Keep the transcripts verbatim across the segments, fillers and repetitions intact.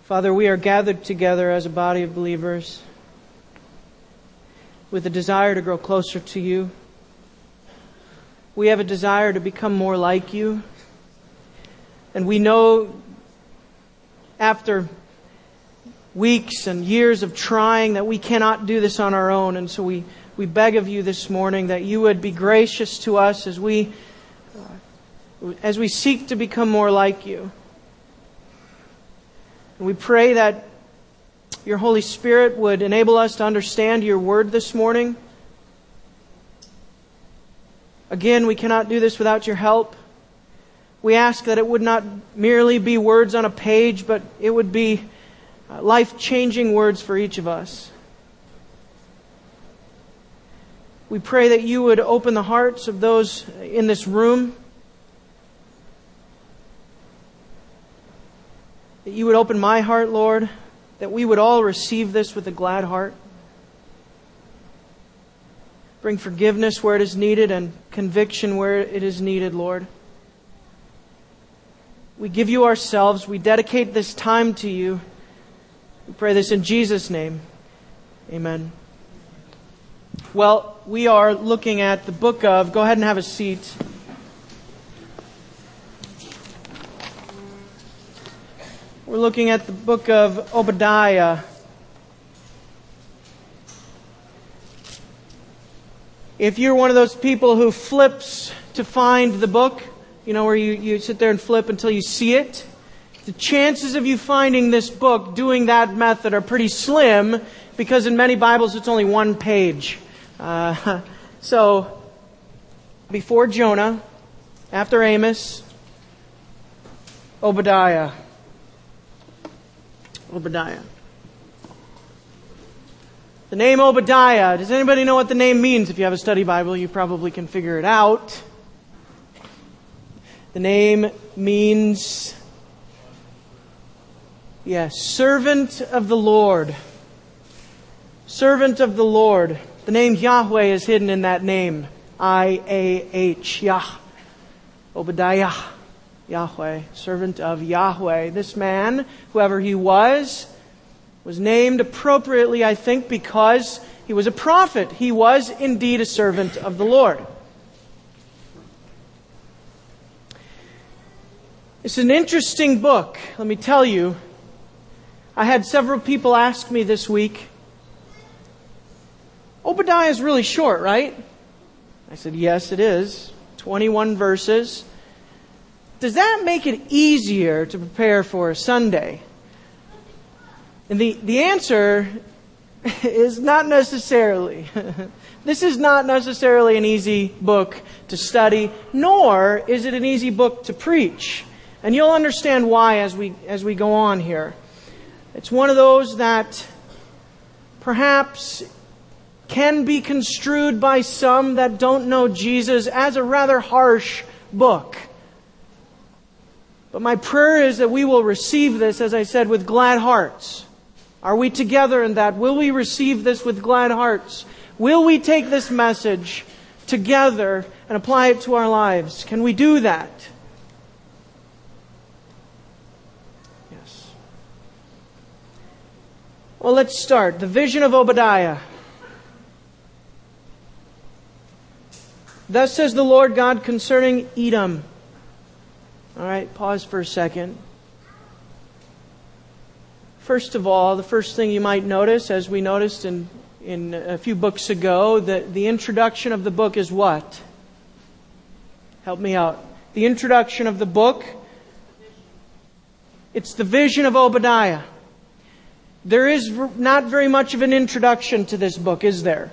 Father, we are gathered together as a body of believers with a desire to grow closer to You. We have a desire to become more like You. And we know after weeks and years of trying that we cannot do this on our own. And so we, we beg of You this morning that You would be gracious to us as we, uh, as we seek to become more like You. And we pray that Your Holy Spirit would enable us to understand Your Word this morning. Again, we cannot do this without Your help. We ask that it would not merely be words on a page, but it would be life-changing words for each of us. We pray that You would open the hearts of those in this room, that You would open my heart, Lord, that we would all receive this with a glad heart. Bring forgiveness where it is needed and conviction where it is needed, Lord. We give You ourselves. We dedicate this time to You. We pray this in Jesus' name. Amen. Well, we are looking at the book of... Go ahead and have a seat. We're looking at the book of Obadiah. If you're one of those people who flips to find the book, you know, where you, you sit there and flip until you see it, the chances of you finding this book doing that method are pretty slim, because in many Bibles it's only one page. Uh, so, before Jonah, after Amos, Obadiah. Obadiah. The name Obadiah. Does anybody know what the name means? If you have a study Bible, you probably can figure it out. The name means, yes, servant of the Lord. Servant of the Lord. The name Yahweh is hidden in that name. I A H. Yah. Obadiah. Yahweh. Servant of Yahweh. This man, whoever he was, was named appropriately, I think, because he was a prophet. He was indeed a servant of the Lord. It's an interesting book, let me tell you. I had several people ask me this week, Obadiah is really short, right? I said, yes, it is. twenty-one verses. Does that make it easier to prepare for a Sunday? And the, the answer is not necessarily. This is not necessarily an easy book to study, nor is it an easy book to preach. And you'll understand why as we as we go on here. It's one of those that perhaps can be construed by some that don't know Jesus as a rather harsh book. But my prayer is that we will receive this, as I said, with glad hearts. Are we together in that? Will we receive this with glad hearts? Will we take this message together and apply it to our lives? Can we do that? Yes. Well, let's start. The vision of Obadiah. Thus says the Lord God concerning Edom. All right, pause for a second. First of all, the first thing you might notice, as we noticed in, in a few books ago, that the introduction of the book is what? Help me out. The introduction of the book, it's the vision of Obadiah. There is not very much of an introduction to this book, is there?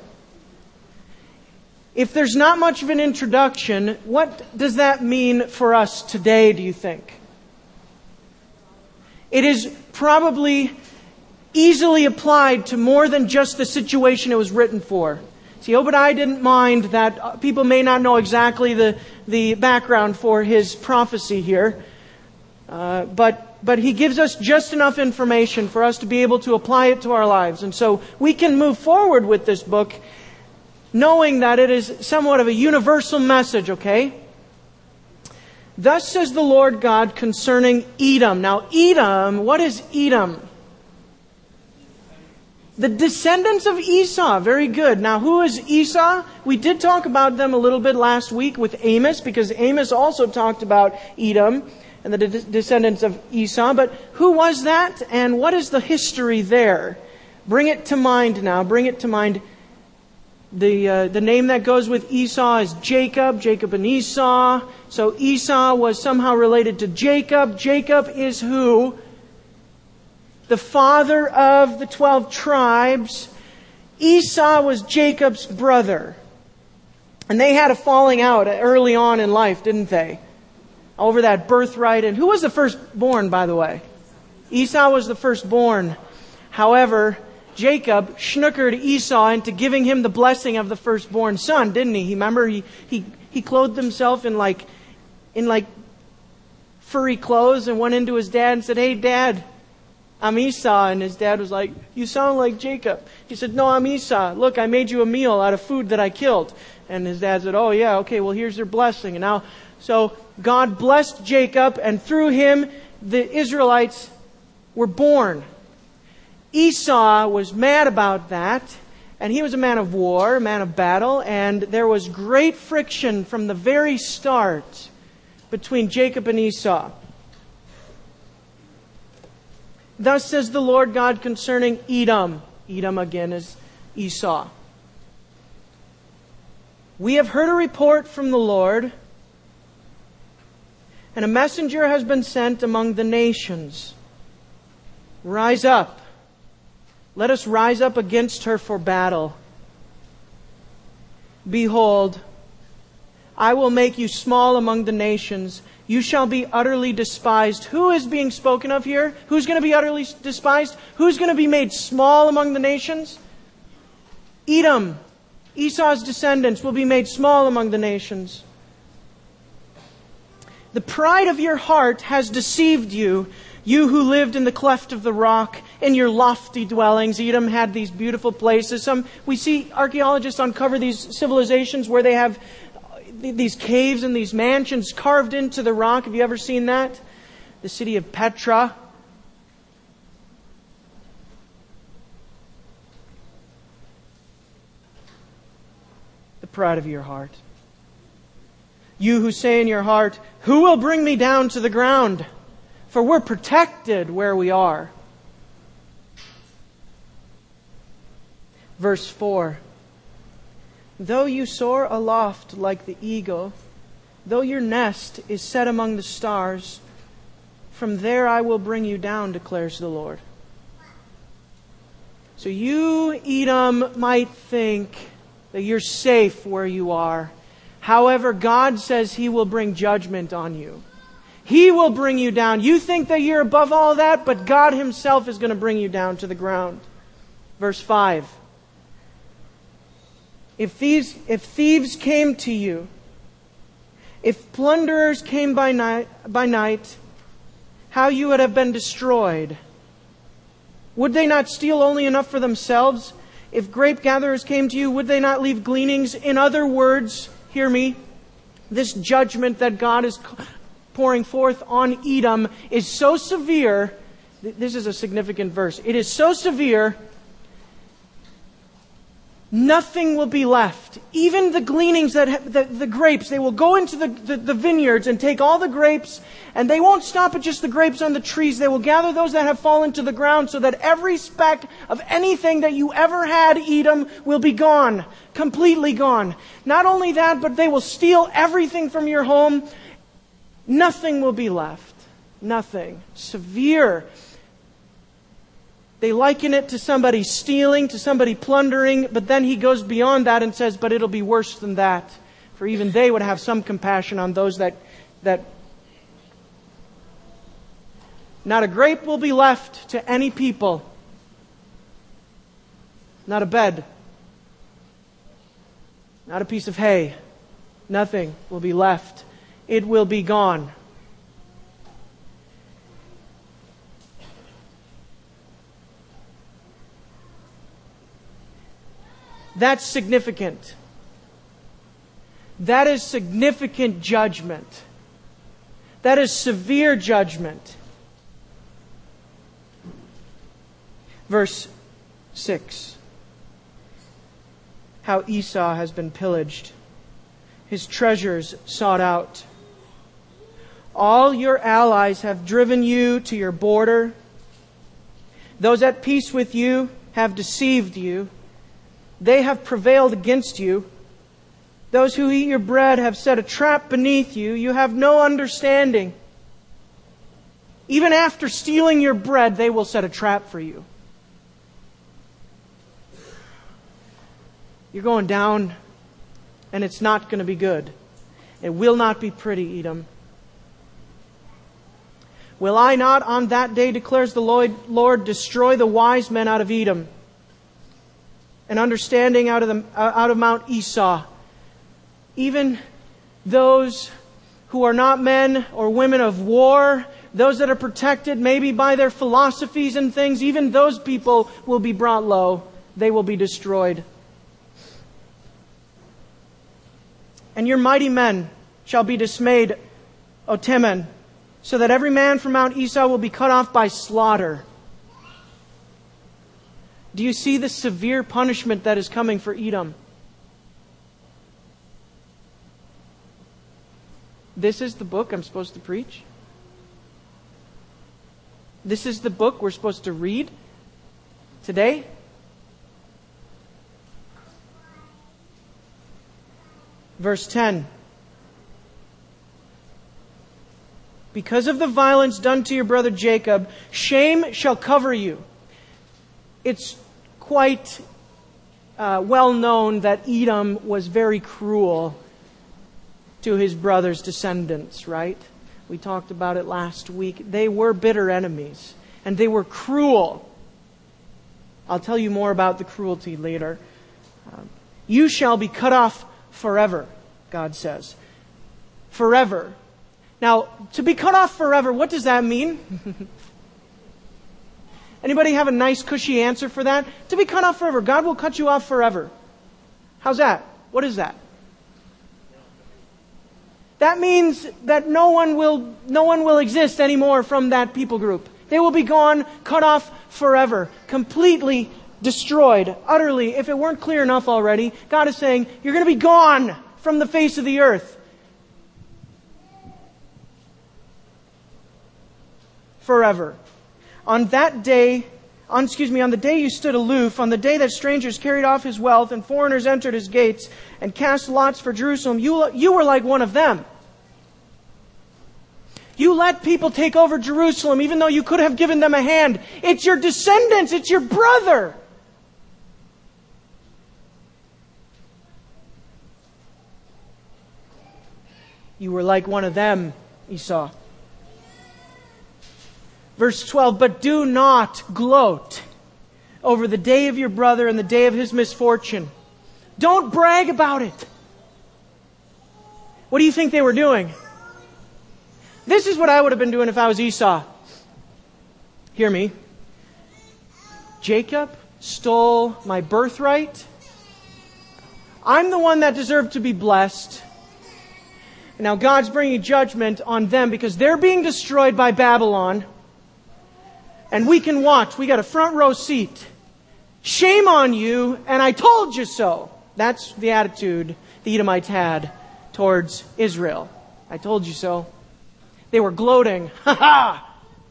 If there's not much of an introduction, what does that mean for us today, do you think? It is probably easily applied to more than just the situation it was written for. See, Obadiah didn't mind that people may not know exactly the, the background for his prophecy here. Uh, but, but he gives us just enough information for us to be able to apply it to our lives. And so we can move forward with this book knowing that it is somewhat of a universal message, okay? Thus says the Lord God concerning Edom. Now, Edom, what is Edom? The descendants of Esau. Very good. Now, who is Esau? We did talk about them a little bit last week with Amos, because Amos also talked about Edom and the de- descendants of Esau. But who was that, and what is the history there? Bring it to mind now. Bring it to mind. The uh, the name that goes with Esau is Jacob, Jacob and Esau. So Esau was somehow related to Jacob. Jacob is who? The father of the twelve tribes. Esau was Jacob's brother. And they had a falling out early on in life, didn't they? Over that birthright. And who was the firstborn, by the way? Esau was the firstborn. However, Jacob snookered Esau into giving him the blessing of the firstborn son, didn't he? Remember, he he he clothed himself in like in like furry clothes and went into his dad and said, "Hey, Dad, I'm Esau." And his dad was like, "You sound like Jacob." He said, "No, I'm Esau. Look, I made you a meal out of food that I killed." And his dad said, "Oh yeah, okay, well here's your blessing." And now, so God blessed Jacob, and through him, the Israelites were born. Esau was mad about that, and he was a man of war, a man of battle, and there was great friction from the very start between Jacob and Esau. Thus says the Lord God concerning Edom. Edom again is Esau. We have heard a report from the Lord, and a messenger has been sent among the nations. Rise up. Let us rise up against her for battle. Behold, I will make you small among the nations. You shall be utterly despised. Who is being spoken of here? Who's going to be utterly despised? Who's going to be made small among the nations? Edom, Esau's descendants, will be made small among the nations. The pride of your heart has deceived you, you who lived in the cleft of the rock, in your lofty dwellings. Edom had these beautiful places. Some we see archaeologists uncover these civilizations where they have these caves and these mansions carved into the rock. Have you ever seen that? The city of Petra. The pride of your heart. You who say in your heart, "Who will bring me down to the ground? For we're protected where we are." Verse four. Though you soar aloft like the eagle, though your nest is set among the stars, from there I will bring you down, declares the Lord. So you, Edom, might think that you're safe where you are. However, God says He will bring judgment on you. He will bring you down. You think that you're above all that, but God Himself is going to bring you down to the ground. Verse five. If thieves, if thieves came to you, if plunderers came by night, by night, how you would have been destroyed. Would they not steal only enough for themselves? If grape gatherers came to you, would they not leave gleanings? In other words, hear me, this judgment that God is pouring forth on Edom is so severe. This is a significant verse. It is so severe, nothing will be left. Even the gleanings, that the, the grapes, they will go into the, the, the vineyards and take all the grapes, and they won't stop at just the grapes on the trees. They will gather those that have fallen to the ground, so that every speck of anything that you ever had, Edom, will be gone. Completely gone. Not only that, but they will steal everything from your home. Nothing will be left. Nothing. Severe. They liken it to somebody stealing, to somebody plundering, but then he goes beyond that and says, but it'll be worse than that. For even they would have some compassion on those that, that not a grape will be left to any people. Not a bed. Not a piece of hay. Nothing will be left. It will be gone. That's significant. That is significant judgment. That is severe judgment. Verse six. How Esau has been pillaged, his treasures sought out. All your allies have driven you to your border. Those at peace with you have deceived you. They have prevailed against you. Those who eat your bread have set a trap beneath you. You have no understanding. Even after stealing your bread, they will set a trap for you. You're going down, and it's not going to be good. It will not be pretty, Edom. Will I not on that day, declares the Lord, destroy the wise men out of Edom, and understanding out of the, out of Mount Esau, even those who are not men or women of war, those that are protected maybe by their philosophies and things, even those people will be brought low. They will be destroyed. And your mighty men shall be dismayed, O Teman, so that every man from Mount Esau will be cut off by slaughter. Do you see the severe punishment that is coming for Edom? This is the book I'm supposed to preach. This is the book we're supposed to read today. Verse ten. Because of the violence done to your brother Jacob, shame shall cover you. It's quite uh, well known that Edom was very cruel to his brother's descendants, right? We talked about it last week. They were bitter enemies, and they were cruel. I'll tell you more about the cruelty later. Um, you shall be cut off forever, God says. Forever. Now, to be cut off forever, what does that mean? Anybody have a nice, cushy answer for that? To be cut off forever. God will cut you off forever. How's that? What is that? That means that no one will, no one will exist anymore from that people group. They will be gone, cut off forever, completely destroyed, utterly. If it weren't clear enough already, God is saying, you're going to be gone from the face of the earth. Forever. On that day, on, excuse me, on the day you stood aloof, on the day that strangers carried off his wealth and foreigners entered his gates and cast lots for Jerusalem, you, you were like one of them. You let people take over Jerusalem even though you could have given them a hand. It's your descendants. It's your brother. You were like one of them, Esau. Verse twelve, but do not gloat over the day of your brother and the day of his misfortune. Don't brag about it. What do you think they were doing? This is what I would have been doing if I was Esau. Hear me. Jacob stole my birthright. I'm the one that deserved to be blessed. And now God's bringing judgment on them because they're being destroyed by Babylon. And we can watch. We got a front row seat. Shame on you, and I told you so. That's the attitude the Edomites had towards Israel. I told you so. They were gloating. Ha ha!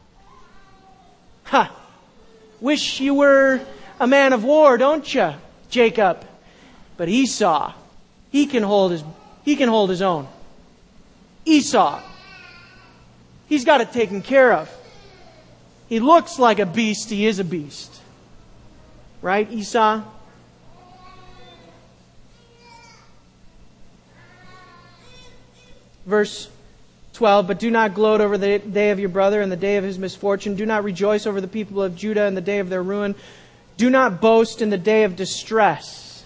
Ha! Wish you were a man of war, don't you, Jacob? But Esau, he can hold his, he can hold his own. Esau, he's got it taken care of. He looks like a beast. He is a beast. Right, Esau? Verse twelve, but do not gloat over the day of your brother and the day of his misfortune. Do not rejoice over the people of Judah in the day of their ruin. Do not boast in the day of distress.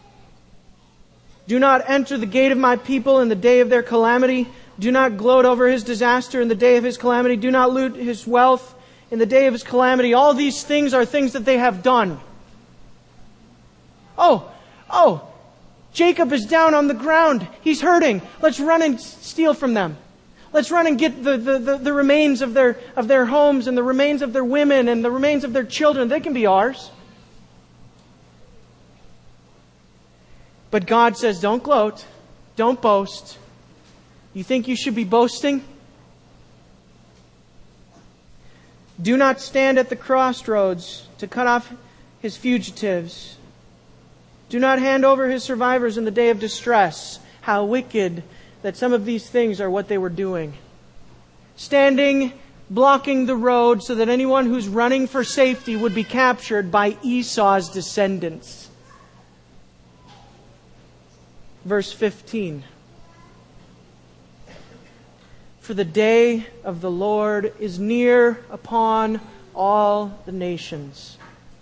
Do not enter the gate of my people in the day of their calamity. Do not gloat over his disaster in the day of his calamity. Do not loot his wealth in the day of his calamity. All these things are things that they have done. Oh, oh, Jacob is down on the ground. He's hurting. Let's run and steal from them. Let's run and get the, the, the, the remains of their, of their homes and the remains of their women and the remains of their children. They can be ours. But God says, don't gloat. Don't boast. You think you should be boasting? Do not stand at the crossroads to cut off his fugitives. Do not hand over his survivors in the day of distress. How wicked that some of these things are what they were doing. Standing, blocking the road so that anyone who's running for safety would be captured by Esau's descendants. Verse fifteen. For the day of the Lord is near upon all the nations.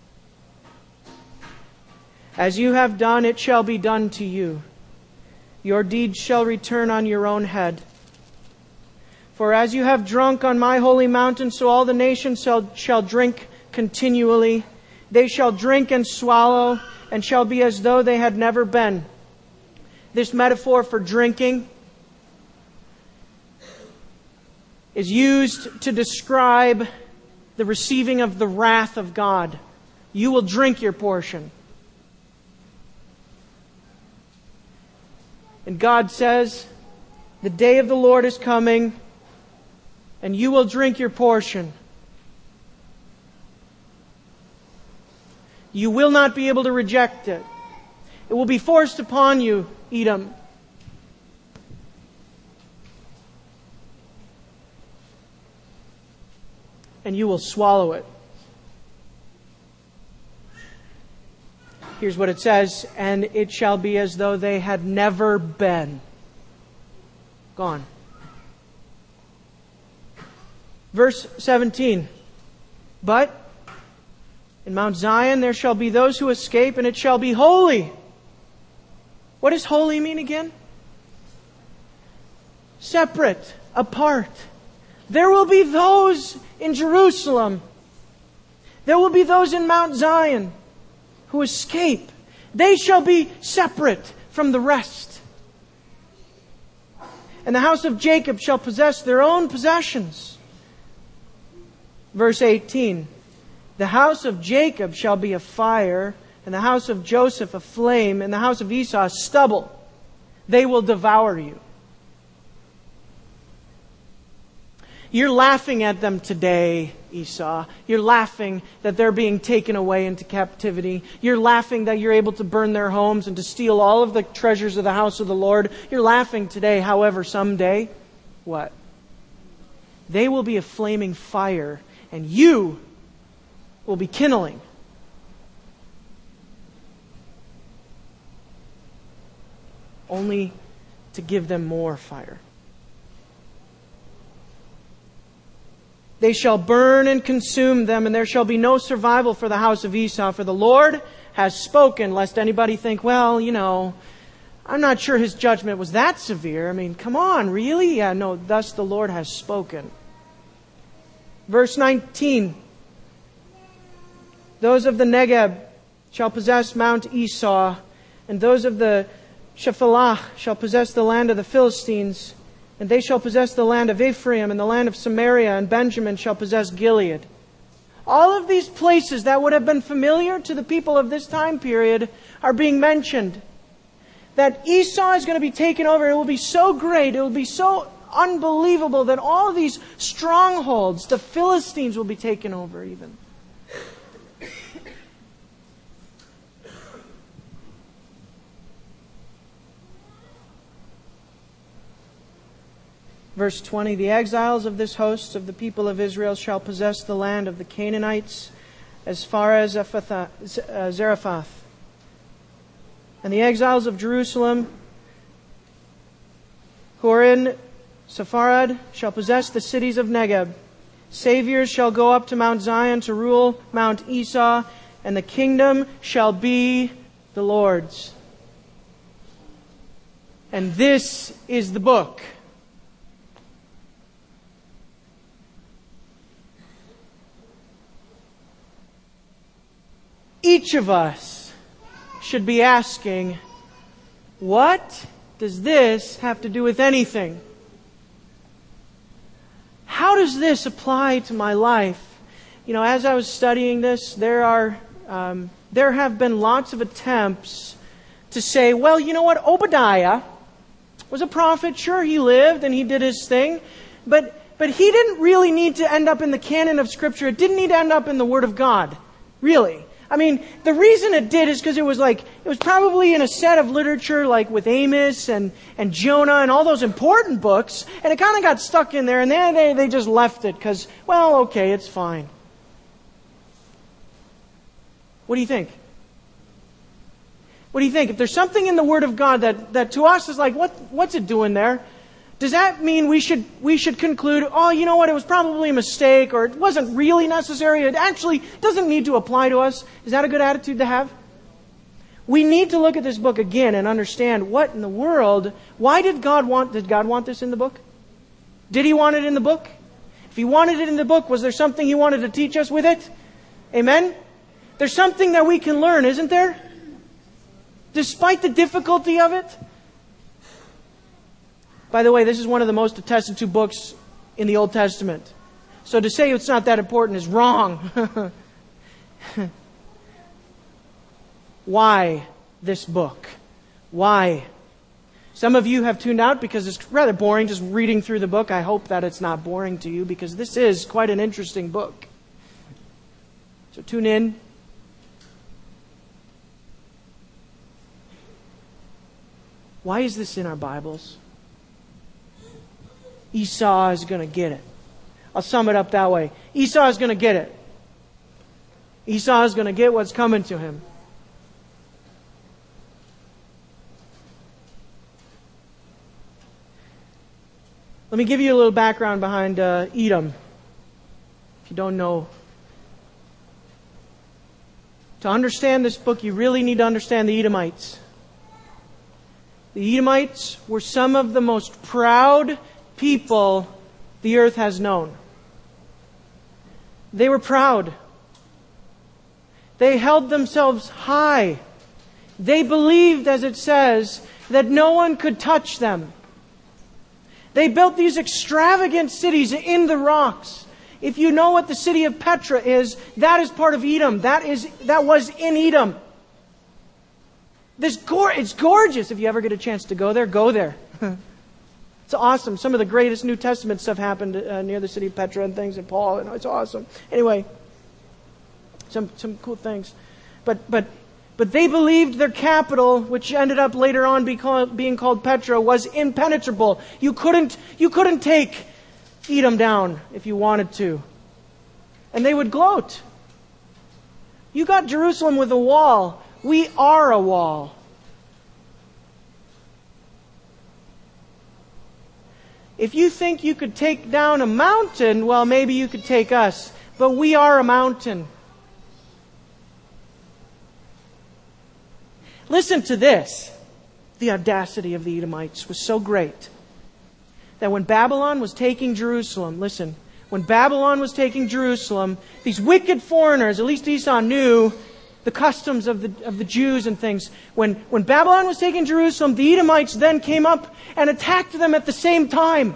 As you have done, it shall be done to you. Your deeds shall return on your own head. For as you have drunk on my holy mountain, so all the nations shall, shall drink continually. They shall drink and swallow, and shall be as though they had never been. This metaphor for drinking is used to describe the receiving of the wrath of God. You will drink your portion. And God says, the day of the Lord is coming, and you will drink your portion. You will not be able to reject it. It will be forced upon you, Edom. And you will swallow it. Here's what it says, and it shall be as though they had never been. Gone. Verse seventeen. But in Mount Zion there shall be those who escape, and it shall be holy. What does holy mean again? Separate, apart. There will be those in Jerusalem. There will be those in Mount Zion who escape. They shall be separate from the rest. And the house of Jacob shall possess their own possessions. Verse eighteen. The house of Jacob shall be a fire, and the house of Joseph a flame, and the house of Esau a stubble. They will devour you. You're laughing at them today, Esau. You're laughing that they're being taken away into captivity. You're laughing that you're able to burn their homes and to steal all of the treasures of the house of the Lord. You're laughing today, however, someday, what? They will be a flaming fire, and you will be kindling. Only to give them more fire. They shall burn and consume them, and there shall be no survival for the house of Esau. For the Lord has spoken, lest anybody think, well, you know, I'm not sure his judgment was that severe. I mean, come on, really? Yeah, no, thus the Lord has spoken. Verse nineteen. Those of the Negeb shall possess Mount Esau, and those of the Shephelah shall possess the land of the Philistines. And they shall possess the land of Ephraim, and the land of Samaria, and Benjamin shall possess Gilead. All of these places that would have been familiar to the people of this time period are being mentioned. That Esau is going to be taken over. It will be so great, it will be so unbelievable that all these strongholds, the Philistines, will be taken over even. Verse twenty, the exiles of this host of the people of Israel shall possess the land of the Canaanites as far as Zarephath. And the exiles of Jerusalem who are in Sepharad shall possess the cities of Negeb. Saviors shall go up to Mount Zion to rule Mount Esau, and the kingdom shall be the Lord's. And this is the book. Each of us should be asking, what does this have to do with anything? how does this apply to my life? You know, as I was studying this, there are um, there have been lots of attempts to say, well, you know what, Obadiah was a prophet. Sure, he lived and he did his thing, but but he didn't really need to end up in the canon of Scripture. It didn't need to end up in the Word of God, really. I mean, the reason it did is because it was like, it was probably in a set of literature like with Amos and, and Jonah and all those important books, and it kind of got stuck in there, and then they, they just left it because, well, okay, it's fine. What do you think? What do you think? If there's something in the Word of God that, that to us is like, what what's it doing there? Does that mean we should we should conclude, oh, you know what, it was probably a mistake, or it wasn't really necessary, it actually doesn't need to apply to us? Is that a good attitude to have? We need to look at this book again and understand what in the world, why did God want, did God want this in the book? Did He want it in the book? If He wanted it in the book, was there something He wanted to teach us with it? Amen? There's something that we can learn, isn't there? Despite the difficulty of it. By the way, this is one of the most attested to books in the Old Testament. So to say it's not that important is wrong. Why this book? Why? Some of you have tuned out because it's rather boring just reading through the book. I hope that it's not boring to you because this is quite an interesting book. So tune in. Why is this in our Bibles? Esau is going to get it. I'll sum it up that way. Esau is going to get it. Esau is going to get what's coming to him. Let me give you a little background behind uh, Edom. If you don't know. To understand this book, you really need to understand the Edomites. The Edomites were some of the most proud people the earth has known. They were proud. They held themselves high. They believed, as it says, that no one could touch them. They built these extravagant cities in the rocks. If you know what the city of Petra is, that is part of Edom. That is that was in Edom. This go- it's gorgeous. If you ever get a chance to go there, go there. It's awesome. Some of the greatest New Testament stuff happened uh, near the city of Petra and things, and Paul, and it's awesome. Anyway, some some cool things. But but but they believed their capital, which ended up later on be called, being called Petra, was impenetrable. You couldn't you couldn't take Edom down if you wanted to. And they would gloat. You got Jerusalem with a wall. We are a wall. If you think you could take down a mountain, well, maybe you could take us. But we are a mountain. Listen to this. The audacity of the Edomites was so great that when Babylon was taking Jerusalem, listen, when Babylon was taking Jerusalem, these wicked foreigners, at least Esau knew the customs of the of the Jews and things. When, when Babylon was taking Jerusalem, the Edomites then came up and attacked them at the same time.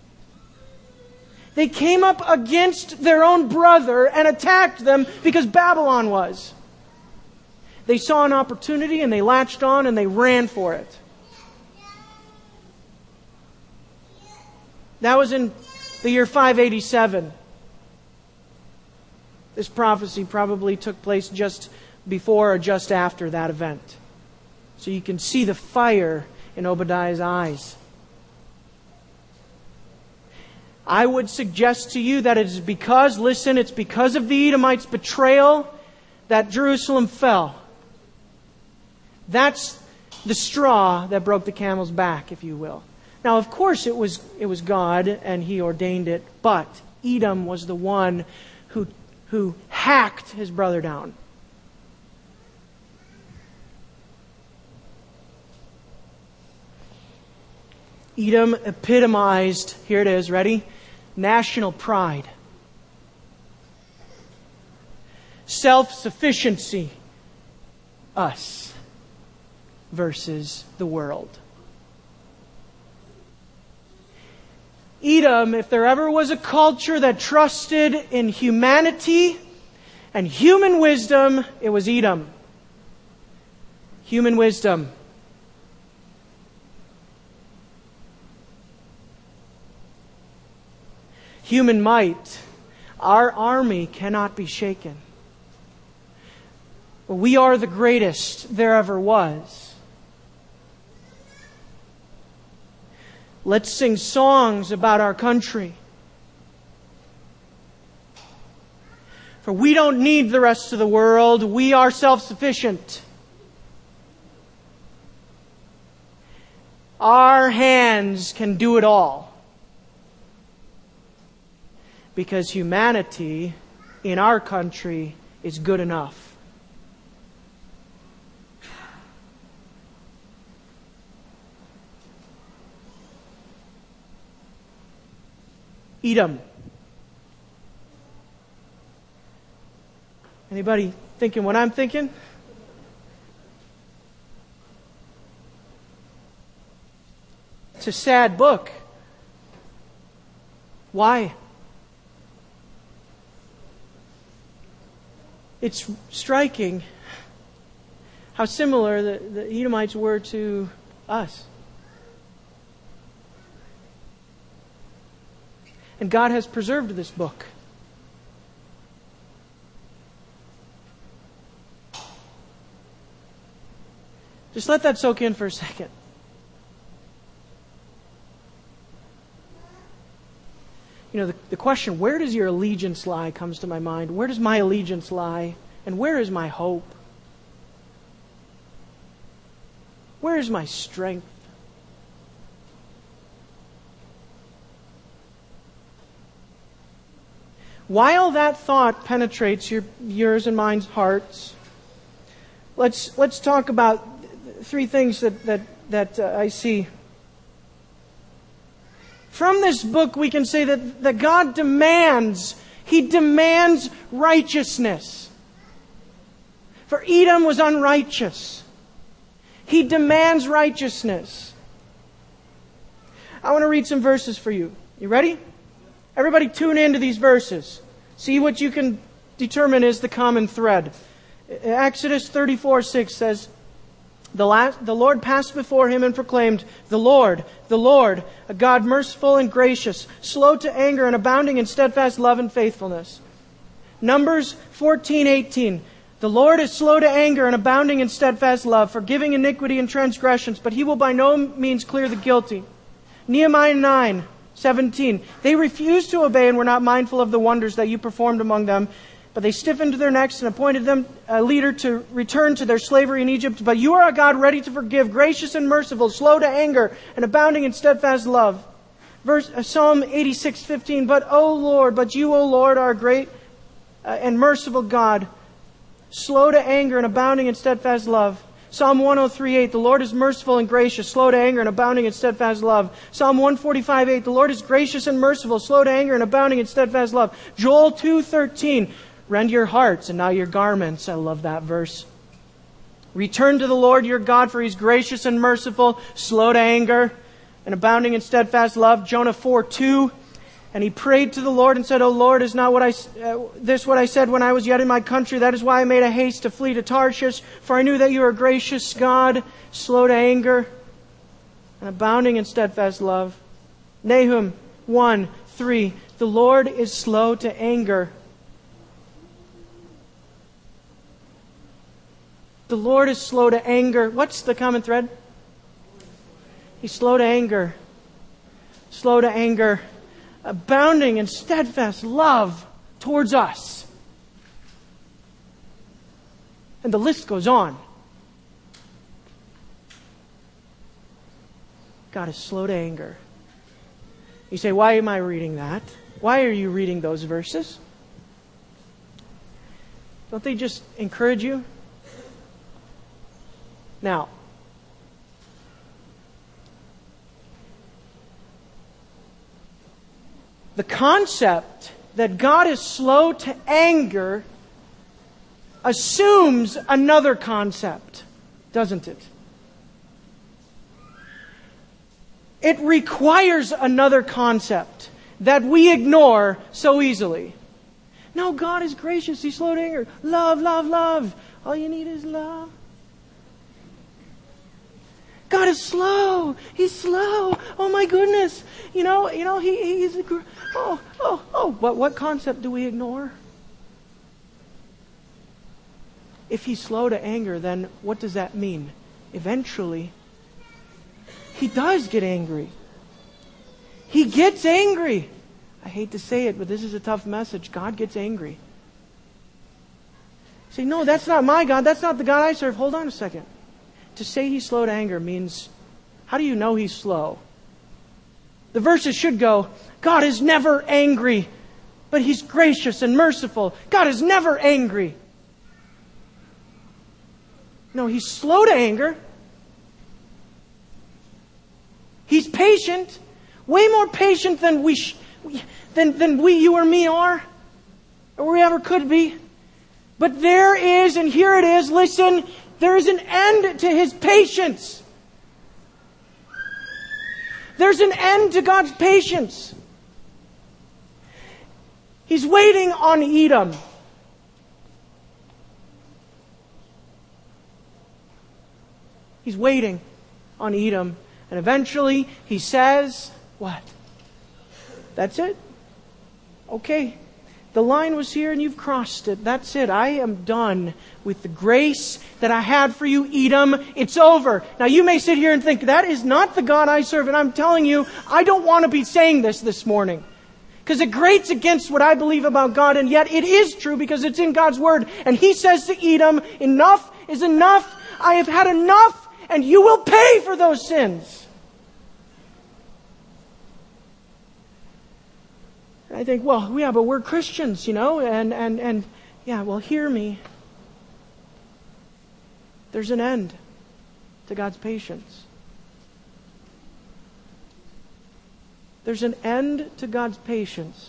They came up against their own brother and attacked them because Babylon was. They saw an opportunity and they latched on and they ran for it. That was in the year five eighty-seven. This prophecy probably took place just before or just after that event. So you can see the fire in Obadiah's eyes. I would suggest to you that it is because, listen, it's because of the Edomites' betrayal that Jerusalem fell. That's the straw that broke the camel's back, if you will. Now, of course, it was it was God and He ordained it, but Edom was the one who who hacked his brother down. Edom epitomized, here it is, ready? National pride. Self-sufficiency. Us versus the world. Edom, if there ever was a culture that trusted in humanity and human wisdom, it was Edom. Human wisdom. Human might. Our army cannot be shaken. We are the greatest there ever was. Let's sing songs about our country. For we don't need the rest of the world. We are self-sufficient. Our hands can do it all. Because humanity in our country is good enough. Edom. Anybody thinking what I'm thinking? It's a sad book. Why? It's striking how similar the, the Edomites were to us. And God has preserved this book. Just let that soak in for a second. You know, the, the question, where does your allegiance lie, comes to my mind. Where does my allegiance lie? And where is my hope? Where is my strength? While that thought penetrates your, yours and mine's hearts, let's let's talk about three things that that that uh, I see. From this book, we can say that, that God demands, He demands righteousness. For Edom was unrighteous. He demands righteousness. I want to read some verses for you. You ready? Everybody tune into these verses. See what you can determine is the common thread. Exodus thirty-four six says, The, last, the Lord passed before him and proclaimed, The Lord, the Lord, a God merciful and gracious, slow to anger and abounding in steadfast love and faithfulness. Numbers fourteen eighteen. The Lord is slow to anger and abounding in steadfast love, forgiving iniquity and transgressions, but He will by no means clear the guilty. Nehemiah nine seventeen. They refused to obey and were not mindful of the wonders that you performed among them, but they stiffened their necks and appointed them a leader to return to their slavery in Egypt. But you are a God ready to forgive, gracious and merciful, slow to anger, and abounding in steadfast love. Verse uh, Psalm eighty-six fifteen. But O Lord, but you, O Lord, are a great uh, and merciful God, slow to anger and abounding in steadfast love. Psalm one oh three eight. The Lord is merciful and gracious, slow to anger and abounding in steadfast love. Psalm one forty-five eight. The Lord is gracious and merciful, slow to anger and abounding in steadfast love. Joel two thirteen. Rend your hearts and not your garments. I love that verse. Return to the Lord your God, for He's gracious and merciful, slow to anger, and abounding in steadfast love. Jonah four two. And he prayed to the Lord and said, O Lord, is not what I, uh, this what I said when I was yet in my country? That is why I made a haste to flee to Tarshish, for I knew that you are a gracious God, slow to anger, and abounding in steadfast love. Nahum one three. The Lord is slow to anger. The Lord is slow to anger. What's the common thread? He's slow to anger. Slow to anger. Abounding in steadfast love towards us. And the list goes on. God is slow to anger. You say, why am I reading that? Why are you reading those verses? Don't they just encourage you? Now, the concept that God is slow to anger assumes another concept, doesn't it? it requires another concept that we ignore so easily. No, God is gracious. He's slow to anger. Love, love, love. All you need is love. God is slow. He's slow. Oh my goodness. You know, you know, he, he's a, oh, oh, oh. But what concept do we ignore? If He's slow to anger, then what does that mean? Eventually, He does get angry. He gets angry. I hate to say it, but this is a tough message. God gets angry. Say, no, that's not my God. That's not the God I serve. Hold on a second. To say He's slow to anger means, how do you know He's slow? The verses should go, God is never angry, but He's gracious and merciful. God is never angry. No, He's slow to anger. He's patient. Way more patient than we, sh- than, than we, you or me are. Or we ever could be. But there is, and here it is, listen, there is an end to His patience. There's an end to God's patience. He's waiting on Edom. He's waiting on Edom. And eventually He says, what? That's it? Okay. The line was here and you've crossed it. That's it. I am done with the grace that I had for you, Edom. It's over. Now you may sit here and think, that is not the God I serve. And I'm telling you, I don't want to be saying this this morning. Because it grates against what I believe about God. And yet it is true because it's in God's Word. And He says to Edom, enough is enough. I have had enough. And you will pay for those sins. I think, well, yeah, but we're Christians, you know, and, and, and, yeah, well, hear me. There's an end to God's patience. There's an end to God's patience.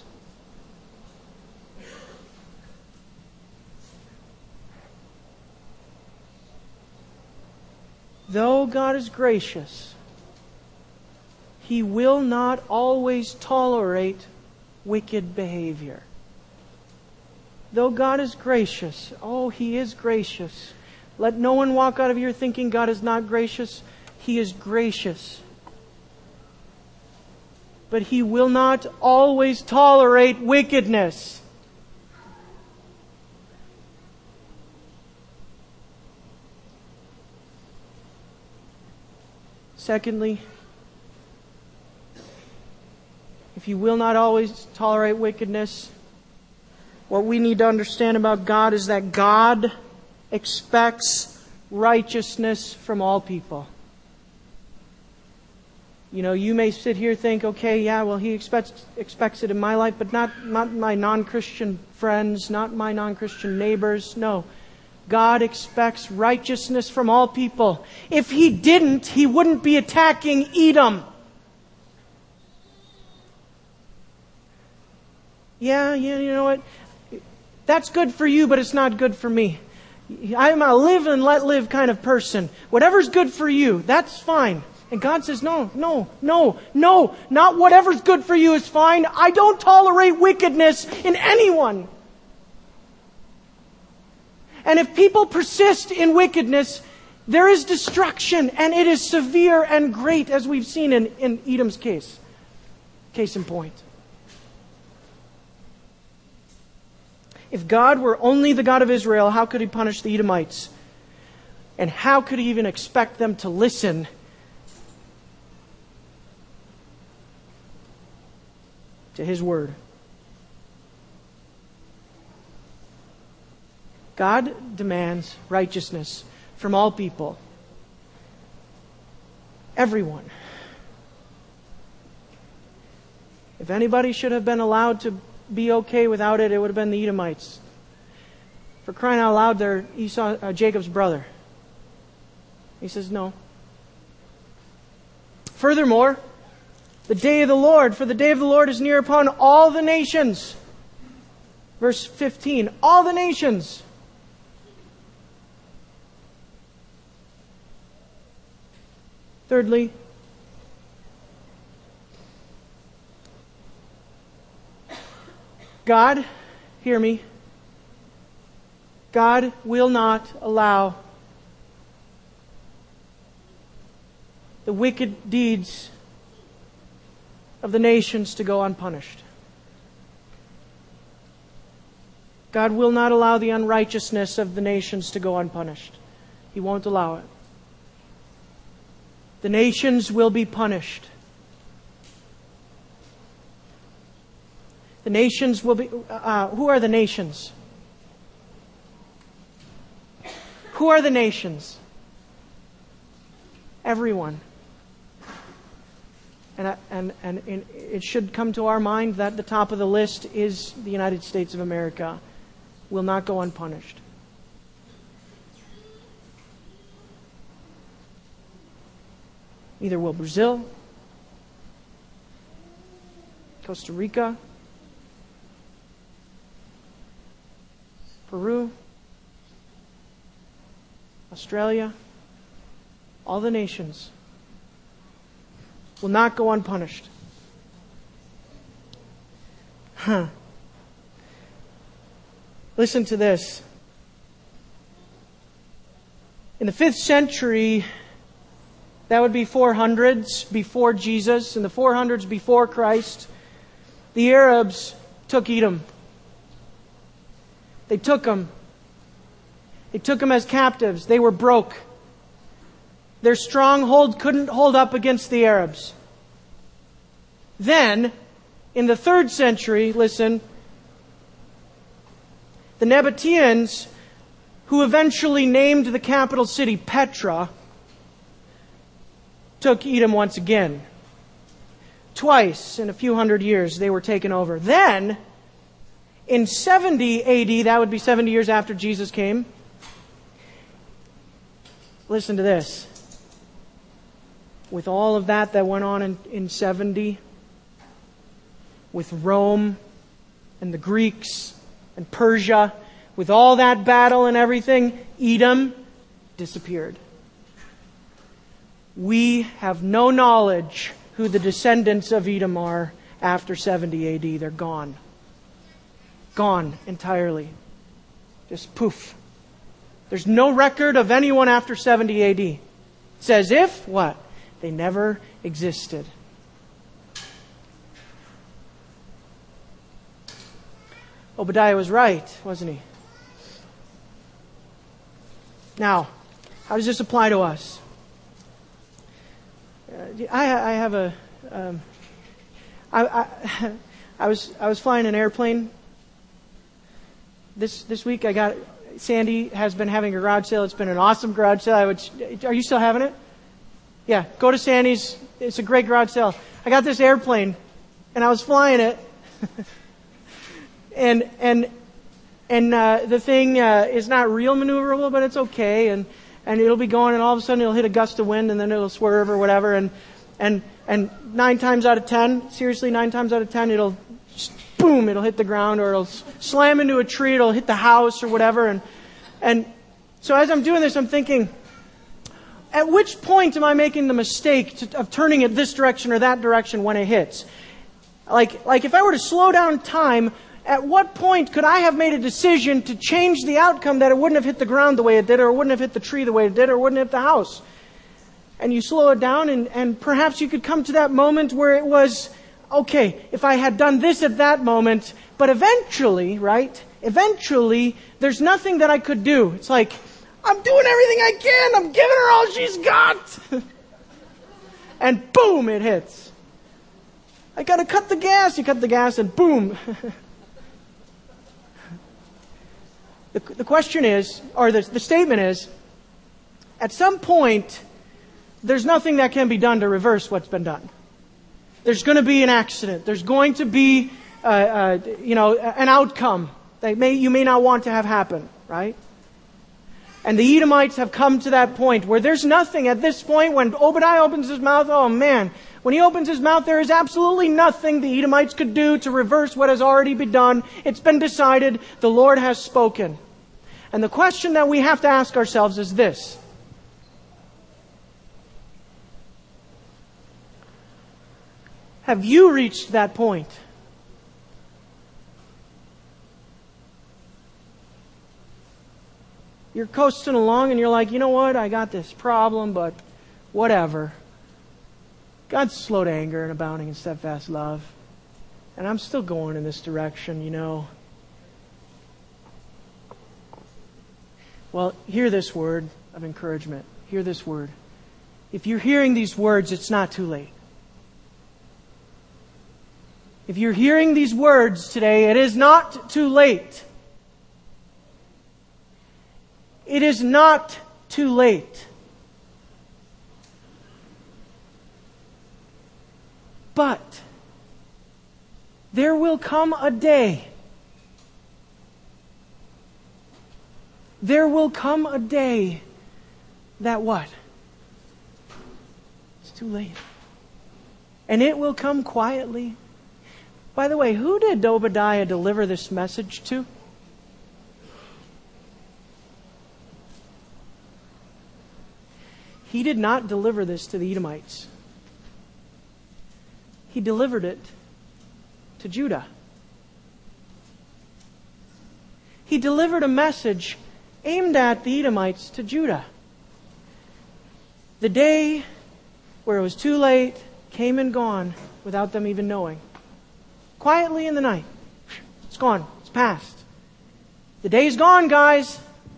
Though God is gracious, He will not always tolerate wicked behavior. Though God is gracious, oh, He is gracious. Let no one walk out of here thinking God is not gracious. He is gracious. But He will not always tolerate wickedness. Secondly, if He will not always tolerate wickedness, what we need to understand about God is that God expects righteousness from all people. You know, you may sit here and think, okay, yeah, well, He expects expects it in my life, but not, not my non-Christian friends, not my non-Christian neighbors. No. God expects righteousness from all people. If He didn't, He wouldn't be attacking Edom. Yeah, yeah, you know what? That's good for you, but it's not good for me. I'm a live and let live kind of person. Whatever's good for you, that's fine. And God says, no, no, no, no, not whatever's good for you is fine. I don't tolerate wickedness in anyone. And if people persist in wickedness, there is destruction, and it is severe and great, as we've seen in, in Edom's case. Case in point. If God were only the God of Israel, how could He punish the Edomites? And how could He even expect them to listen to His word? God demands righteousness from all people. Everyone. If anybody should have been allowed to be okay without it, it would have been the Edomites. For crying out loud, they're Esau, uh, Jacob's brother. He says no. Furthermore, the day of the Lord, for the day of the Lord is near upon all the nations. Verse fifteen, all the nations. Thirdly, God, hear me. God will not allow the wicked deeds of the nations to go unpunished. God will not allow the unrighteousness of the nations to go unpunished. He won't allow it. The nations will be punished. The nations will be... Uh, who are the nations? Who are the nations? Everyone. And, and, and it should come to our mind that the top of the list is the United States of America. Will not go unpunished. Neither will Brazil, Costa Rica, Peru, Australia, all the nations will not go unpunished. Huh. Listen to this. In the fifth century, that would be four hundreds before Jesus, in the four hundreds before Christ, the Arabs took Edom. They took them. They took them as captives. They were broke. Their stronghold couldn't hold up against the Arabs. Then, in the third century, listen, the Nabateans, who eventually named the capital city Petra, took Edom once again. Twice in a few hundred years they were taken over. Then, in seventy A D, that would be seventy years after Jesus came, listen to this. With all of that that went on in, in seventy, with Rome and the Greeks and Persia, with all that battle and everything, Edom disappeared. We have no knowledge who the descendants of Edom are after seventy A D. They're gone. Gone entirely. Just poof. There's no record of anyone after seventy A D. It's as if, what? They never existed. Obadiah was right, wasn't he? Now, how does this apply to us? Uh, I, I have a... Um, I, I, I was I was flying an airplane this this week. I got Sandy has been having a garage sale. It's been an awesome garage sale. I would, are you still having it? Yeah, go to Sandy's. It's a great garage sale. I got this airplane, and I was flying it, and and and uh, the thing uh, is not real maneuverable, but it's okay, and and it'll be going, and all of a sudden it'll hit a gust of wind, and then it'll swerve or whatever, and and and nine times out of ten, seriously, nine times out of ten, it'll just boom, it'll hit the ground, or it'll slam into a tree, it'll hit the house or whatever, and and so as I'm doing this, I'm thinking, at which point am I making the mistake to, of turning it this direction or that direction when it hits? Like, like if I were to slow down time, at what point could I have made a decision to change the outcome that it wouldn't have hit the ground the way it did, or it wouldn't have hit the tree the way it did, or it wouldn't hit the house? And you slow it down, and, and perhaps you could come to that moment where it was, okay, if I had done this at that moment, but eventually, right, eventually, there's nothing that I could do. It's like, I'm doing everything I can. I'm giving her all she's got. And boom, it hits. I got to cut the gas. You cut the gas and boom. the, the question is, or the, the statement is, at some point, there's nothing that can be done to reverse what's been done. There's going to be an accident. There's going to be, uh, uh, you know, an outcome that may you may not want to have happen, right? And the Edomites have come to that point where there's nothing at this point when Obadiah opens his mouth. Oh man, when he opens his mouth, there is absolutely nothing the Edomites could do to reverse what has already been done. It's been decided. The Lord has spoken. And the question that we have to ask ourselves is this. Have you reached that point? You're coasting along and you're like, you know what? I got this problem, but whatever. God's slow to anger and abounding in steadfast love. And I'm still going in this direction, you know. Well, hear this word of encouragement. Hear this word. If you're hearing these words, it's not too late. If you're hearing these words today, it is not too late. It is not too late. But there will come a day. There will come a day that what? It's too late. And it will come quietly. By the way, who did Obadiah deliver this message to? He did not deliver this to the Edomites. He delivered it to Judah. He delivered a message aimed at the Edomites to Judah. The day where it was too late came and gone without them even knowing. Quietly in the night. It's gone. It's past. The day's gone, guys.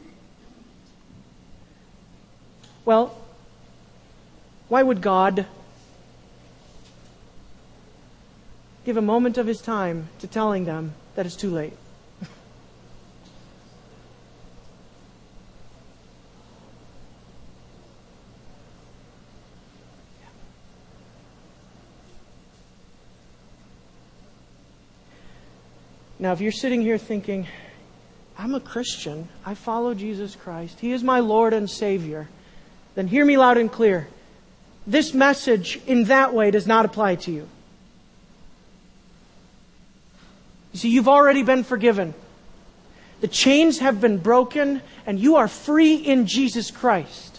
Well, why would God give a moment of His time to telling them that it's too late? Now, if you're sitting here thinking, I'm a Christian, I follow Jesus Christ, He is my Lord and Savior, then hear me loud and clear. This message in that way does not apply to you. You see, you've already been forgiven. The chains have been broken and you are free in Jesus Christ.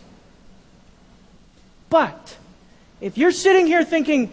But if you're sitting here thinking,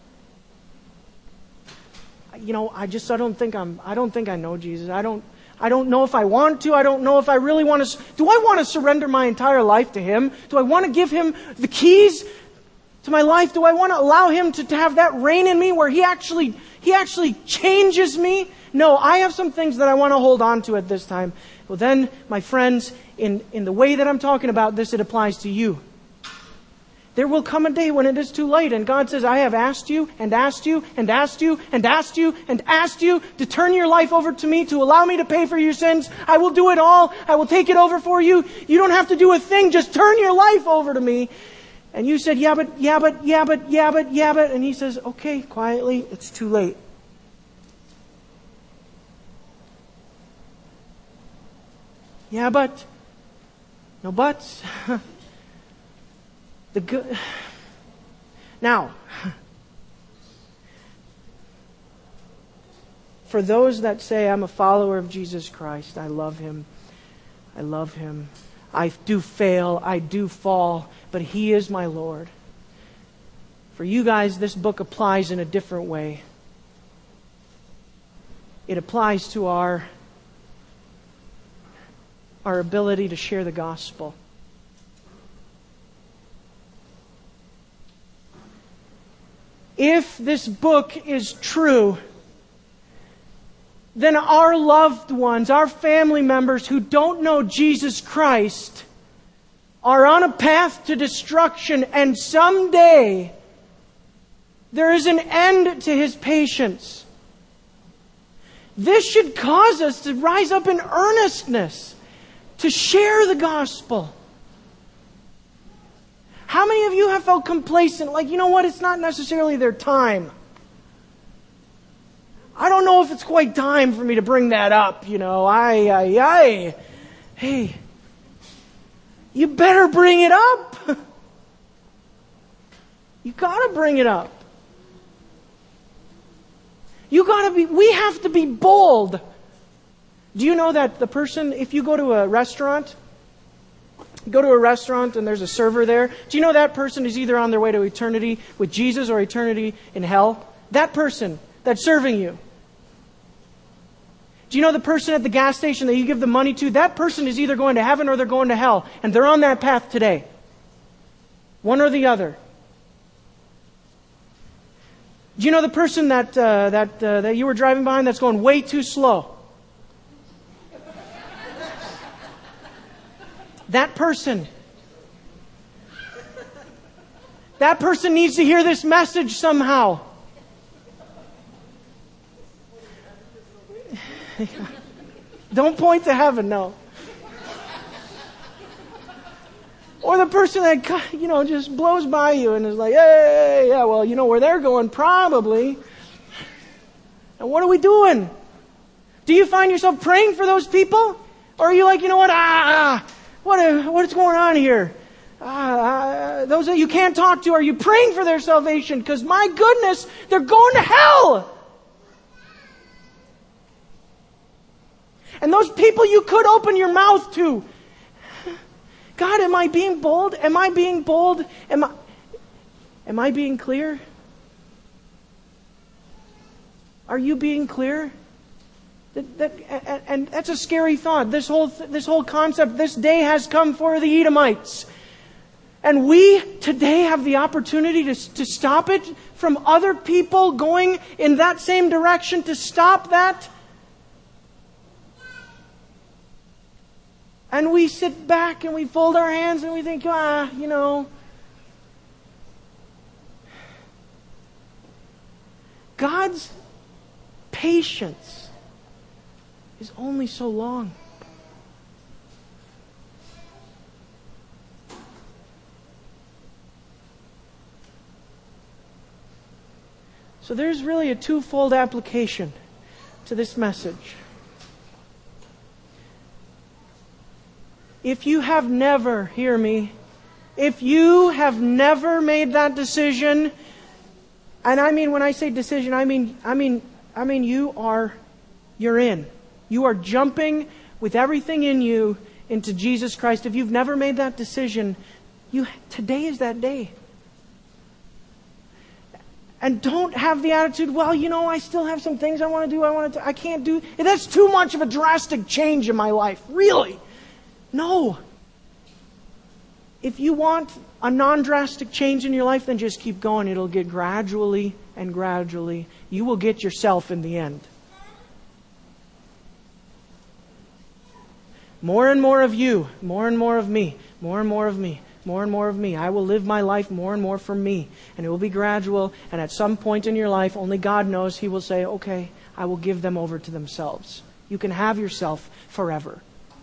you know, I just I don't think I'm I don't think I know Jesus. I don't I don't know if I want to. I don't know if I really want to. Do I want to surrender my entire life to Him? Do I want to give Him the keys to my life? Do I want to allow Him to, to have that reign in me where He actually He actually changes me? No, I have some things that I want to hold on to at this time. Well then, my friends, in, in the way that I'm talking about this, it applies to you. There will come a day when it is too late and God says, I have asked you and asked you and asked you and asked you and asked you to turn your life over to me, to allow me to pay for your sins. I will do it all. I will take it over for you. You don't have to do a thing. Just turn your life over to me. And you said, yeah, but, yeah, but, yeah, but, yeah, but, yeah, but. And He says, okay, quietly, it's too late. Yeah, but. No buts. The good. Now, for those that say, I'm a follower of Jesus Christ, I love Him, I love Him, I do fail, I do fall, but He is my Lord. For you guys, this book applies in a different way. It applies to our, our ability to share the gospel. If this book is true, then our loved ones, our family members who don't know Jesus Christ are on a path to destruction, and someday there is an end to His patience. This should cause us to rise up in earnestness to share the gospel. How many of you have felt complacent? Like, you know what? It's not necessarily their time. I don't know if it's quite time for me to bring that up. You know, I, I, I. Hey, you better bring it up. You gotta bring it up. You gotta be, we have to be bold. Do you know that the person, if you go to a restaurant, go to a restaurant and there's a server there, do you know that person is either on their way to eternity with Jesus or eternity in hell? That person that's serving you. Do Do you know the person at the gas station that you give the money to? That person is either going to heaven or they're going to hell. And they're on that path today. One or the other. Do you know the person that uh, that uh, that you were driving behind that's going way too slow? That person. That person needs to hear this message somehow. Don't point to heaven, no. Or the person that, you know, just blows by you and is like, hey, yeah, well, you know where they're going, probably. And what are we doing? Do you find yourself praying for those people? Or are you like, you know what, ah, what, what's going on here? Ah, those that you can't talk to, are you praying for their salvation? Because my goodness, they're going to hell! And those people you could open your mouth to. God, am I being bold? Am I being bold? Am I, am I being clear? Are you being clear? That, that, and, and that's a scary thought. This whole, this whole concept, this day has come for the Edomites. And we today have the opportunity to, to stop it from other people going in that same direction, to stop that. And we sit back and we fold our hands and we think, ah, you know. God's patience is only so long. So there's really a twofold application to this message. If you have never, hear me, if you have never made that decision, and I mean when I say decision, I mean I mean I mean you are you're in. You are jumping with everything in you into Jesus Christ. If you've never made that decision, you today is that day. And don't have the attitude, well, you know, I still have some things I want to do, I want to I can't do. That's too much of a drastic change in my life. Really? No. If you want a non-drastic change in your life, then just keep going. It'll get gradually and gradually. You will get yourself in the end. More and more of you, more and more of me, more and more of me, more and more of me. I will live my life more and more for me. And it will be gradual. And at some point in your life, only God knows, He will say, okay, I will give them over to themselves. You can have yourself forever.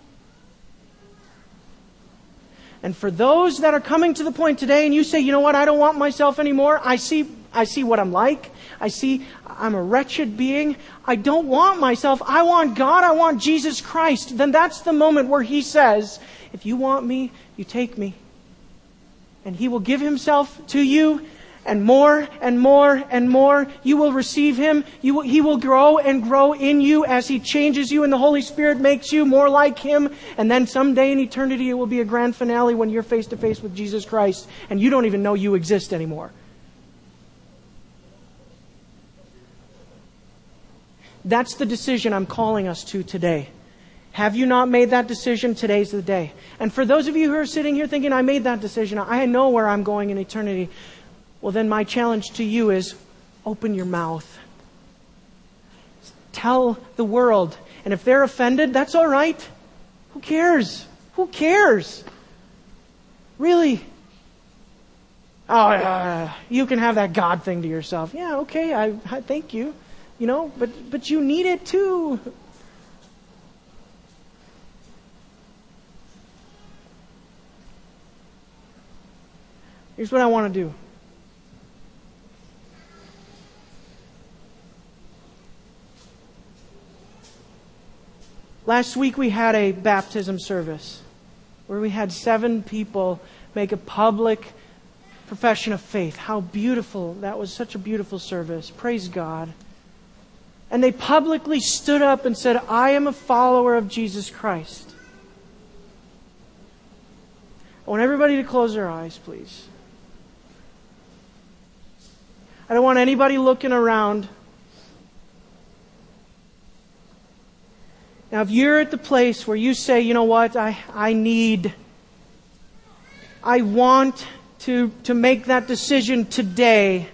And for those that are coming to the point today and you say, you know what, I don't want myself anymore. I see, I see what I'm like. I see I'm a wretched being. I don't want myself. I want God. I want Jesus Christ. Then that's the moment where He says, if you want me, you take me. And He will give Himself to you. And more and more and more, you will receive Him. You will, He will grow and grow in you as He changes you, and the Holy Spirit makes you more like Him. And then someday in eternity, it will be a grand finale when you're face to face with Jesus Christ, and you don't even know you exist anymore. That's the decision I'm calling us to today. Have you not made that decision? Today's the day. And for those of you who are sitting here thinking, I made that decision, I know where I'm going in eternity. Well, then my challenge to you is open your mouth. Tell the world. And if they're offended, that's all right. Who cares? Who cares? Really? Oh, uh, you can have that God thing to yourself. Yeah, okay, I, I thank you. You know, but but you need it too. Here's what I want to do. Last week we had a baptism service where we had seven people make a public profession of faith. How beautiful. That was such a beautiful service. Praise God. And they publicly stood up and said, I am a follower of Jesus Christ. I want everybody to close their eyes, please. I don't want anybody looking around. Now, if you're at the place where you say, you know what, I, I need, I want to, to make that decision today.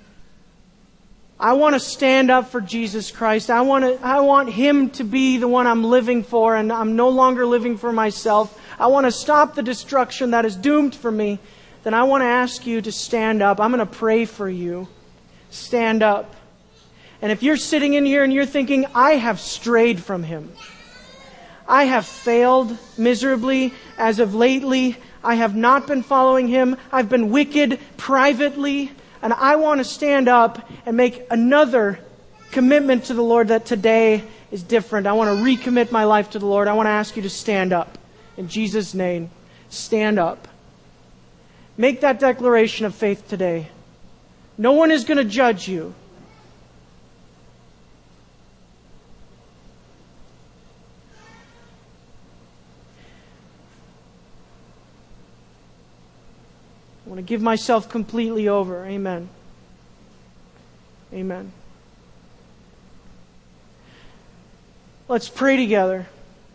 I want to stand up for Jesus Christ. I want to, I want Him to be the one I'm living for, and I'm no longer living for myself. I want to stop the destruction that is doomed for me. Then I want to ask you to stand up. I'm going to pray for you. Stand up. And if you're sitting in here and you're thinking, I have strayed from Him. I have failed miserably as of lately. I have not been following Him. I've been wicked privately. And I want to stand up and make another commitment to the Lord that today is different. I want to recommit my life to the Lord. I want to ask you to stand up. In Jesus' name, stand up. Make that declaration of faith today. No one is going to judge you. I want to give myself completely over. Amen. Amen. Let's pray together.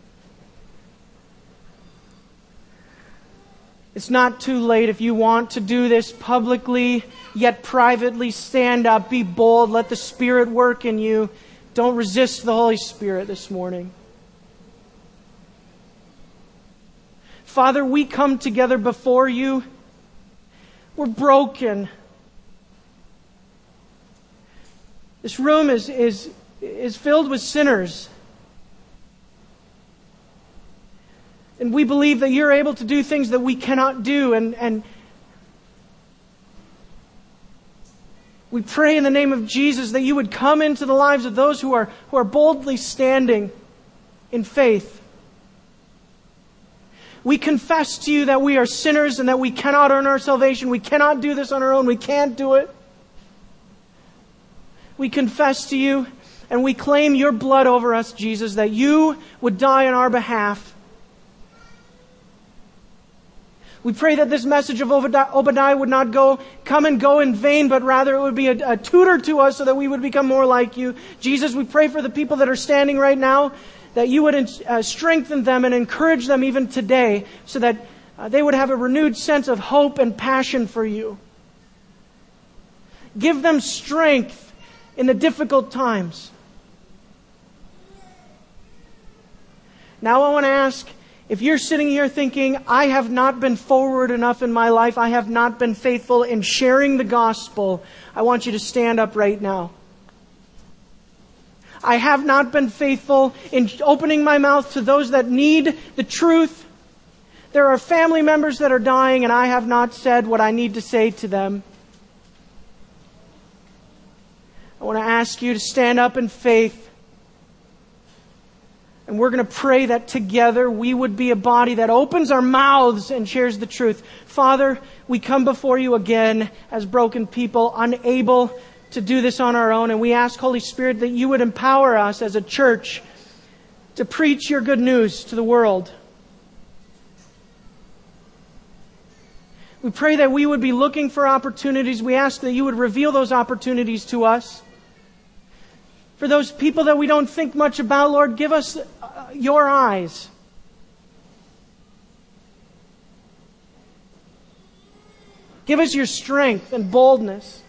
It's not too late if you want to do this publicly, yet privately. Stand up, be bold, let the Spirit work in you. Don't resist the Holy Spirit this morning. Father, we come together before you. We're broken. This room is, is, is filled with sinners. And we believe that you're able to do things that we cannot do. And, and we pray in the name of Jesus that you would come into the lives of those who are, who are boldly standing in faith. We confess to you that we are sinners and that we cannot earn our salvation. We cannot do this on our own. We can't do it. We confess to you and we claim your blood over us, Jesus, that you would die on our behalf. We pray that this message of Obadiah would not go, come and go in vain, but rather it would be a, a tutor to us so that we would become more like you. Jesus, we pray for the people that are standing right now, that you would uh, strengthen them and encourage them even today so that uh, they would have a renewed sense of hope and passion for you. Give them strength in the difficult times. Now I want to ask, if you're sitting here thinking, I have not been forward enough in my life, I have not been faithful in sharing the gospel, I want you to stand up right now. I have not been faithful in opening my mouth to those that need the truth. There are family members that are dying and I have not said what I need to say to them. I want to ask you to stand up in faith. And we're going to pray that together we would be a body that opens our mouths and shares the truth. Father, we come before you again as broken people, unable to do this on our own. And we ask, Holy Spirit, that you would empower us as a church to preach your good news to the world. We pray that we would be looking for opportunities. We ask that you would reveal those opportunities to us. For those people that we don't think much about, Lord, give us your eyes. Give us your strength and boldness.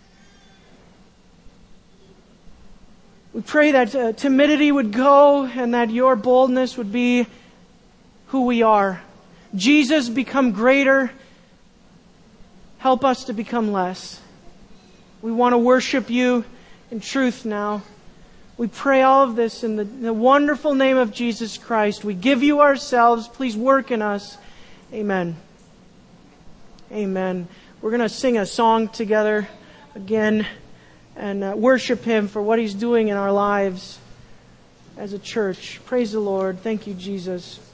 We pray that uh, timidity would go and that your boldness would be who we are. Jesus, become greater. Help us to become less. We want to worship you in truth now. We pray all of this in the, in the wonderful name of Jesus Christ. We give you ourselves. Please work in us. Amen. Amen. We're going to sing a song together again and uh, worship Him for what He's doing in our lives as a church. Praise the Lord. Thank you, Jesus.